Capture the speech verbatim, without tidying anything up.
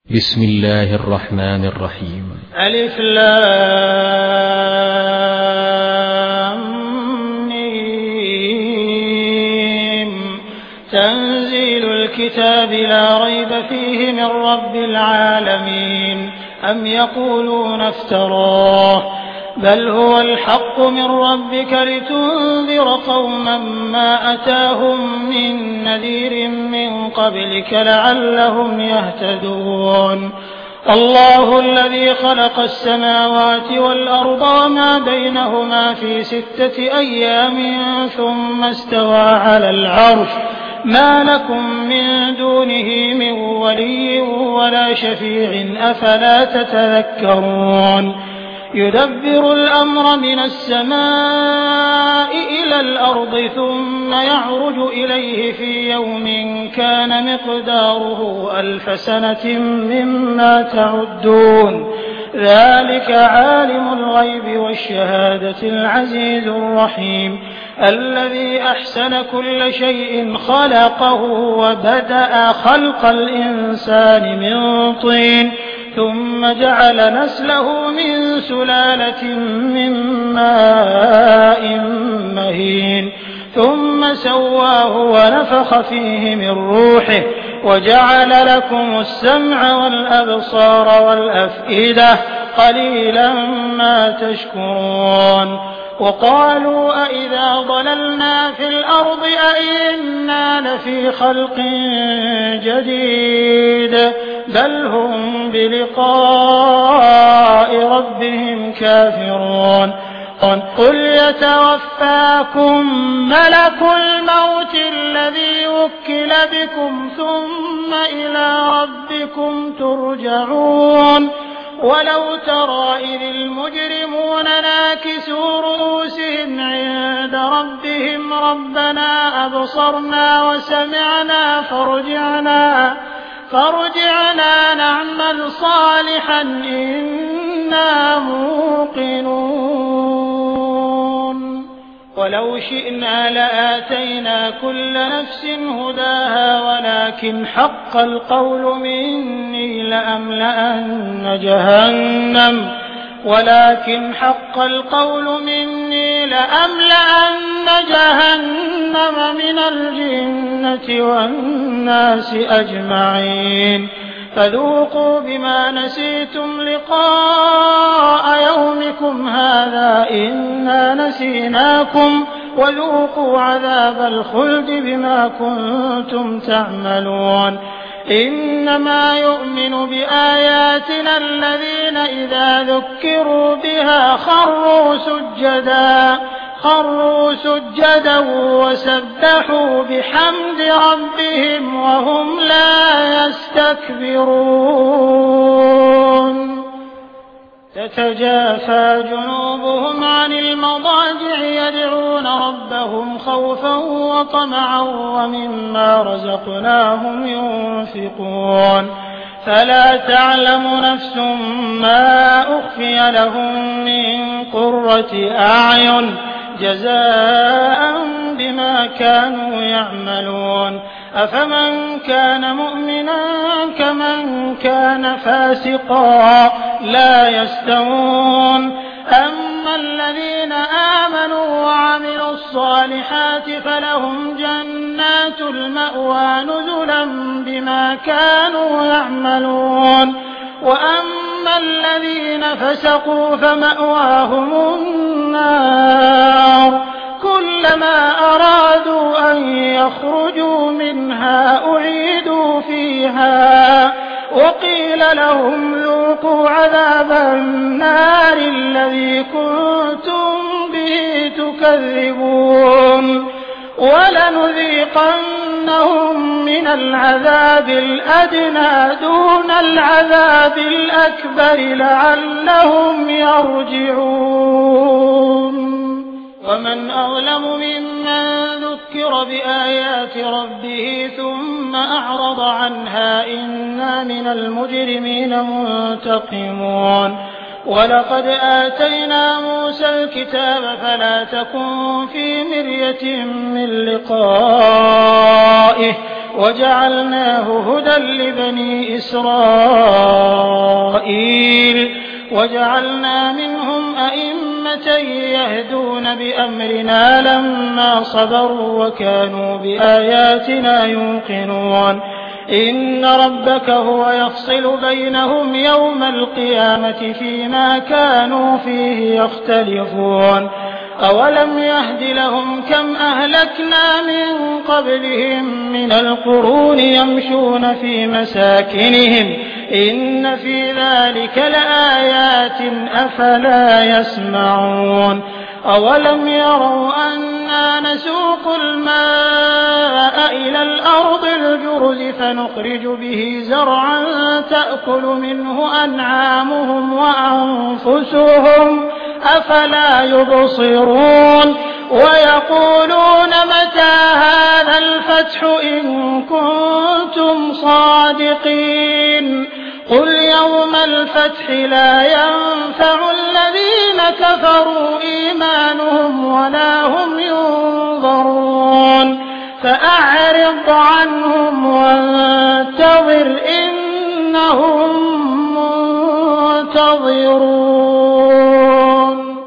بسم الله الرحمن الرحيم. ألف لام ميم. تنزيل الكتاب لا ريب فيه من رب العالمين. أم يقولون افتراه بل هو الحق من ربك لتنذر قوما ما أتاهم من نذير من قبلك لعلهم يهتدون. الله الذي خلق السماوات والأرض وما بينهما في ستة أيام ثم استوى على العرش ما لكم من دونه من ولي ولا شفيع أفلا تتذكرون. يدبر الأمر من السماء إلى الأرض ثم يعرج إليه في يوم كان مقداره ألف سنة مما تعدون. ذلك عالم الغيب والشهادة العزيز الرحيم الذي أحسن كل شيء خلقه وبدأ خلق الإنسان من طين ثم جعل نسله من سلالة من ماء مهين ثم سواه ونفخ فيه من روحه وجعل لكم السمع والأبصار والأفئدة قليلا ما تشكرون. وقالوا أئذا ضللنا في الأرض أئنا لفي خلق جديد بل هم بلقاء ربهم كافرون. قل يتوفاكم ملك الموت الذي وكل بكم ثم إلى ربكم ترجعون. ولو ترى إذ المجرمون ناكسوا رؤوسهم عند ربهم ربنا أبصرنا وسمعنا فارجعنا فارجعنا نعمل صالحا إنا موقنون. ولو شئنا لآتينا كل نفس هداها ولكن حق القول مني لأملأن جهنم ولكن حق القول مني لأملأن جهنم من الجنة والناس أجمعين. فذوقوا بما نسيتم لقاء يومكم هذا إنا نسيناكم وذوقوا عذاب الخلد بما كنتم تعملون. إنما يؤمن بآياتنا الذين إذا ذكروا بها خروا سجدا خروا سجدا وسبحوا بحمد ربهم وهم لا يستكبرون. تتجافى جنوبهم عن المضاجع يدعون ربهم خوفا وطمعا ومما رزقناهم ينفقون. فلا تعلم نفس ما أخفي لهم من قرة أعين جزاء بما كانوا يعملون. أفمن كان مؤمنا كمن كان فاسقا لا يستوون. أما الذين آمنوا وعملوا الصالحات فلهم جنات المأوى نزلا بما كانوا يعملون. وأما الذين فسقوا فمأواهم النار كلما أرادوا أن يخرجوا منها أعيدوا فيها وقيل لهم ذوقوا عذاب النار الذي كنتم به تكذبون. ولنذيقنهم من العذاب الأدنى دون العذاب الأكبر لعلهم يرجعون. ومن أظلم ممن ذكر بآيات ربه ثم أعرض عنها إنا من المجرمين منتقمون. ولقد آتينا موسى الكتاب فلا تكن في مرية من لقائه وجعلناه هدى لبني إسرائيل وجعلنا منهم أئمة يهدون بأمرنا لما صبروا وكانوا بآياتنا يوقنون إن ربك هو يفصل بينهم يوم القيامة فيما كانوا فيه يختلفون أولم يهد لهم كم أهلكنا من قبلهم من القرون يمشون في مساكنهم إن في ذلك لآيات أفلا يسمعون أولم يروا أنا نسوق الماء إلى الأرض الجرز فنخرج به زرعا تأكل منه أنعامهم وأنفسهم أفلا يبصرون ويقولون متى هذا الفتح إن كنتم صادقين قل يوم الفتح لا ينفع الذين كفروا إيمانهم ولا هم ينظرون فأعرض عنهم وانتظر إنهم منتظرون.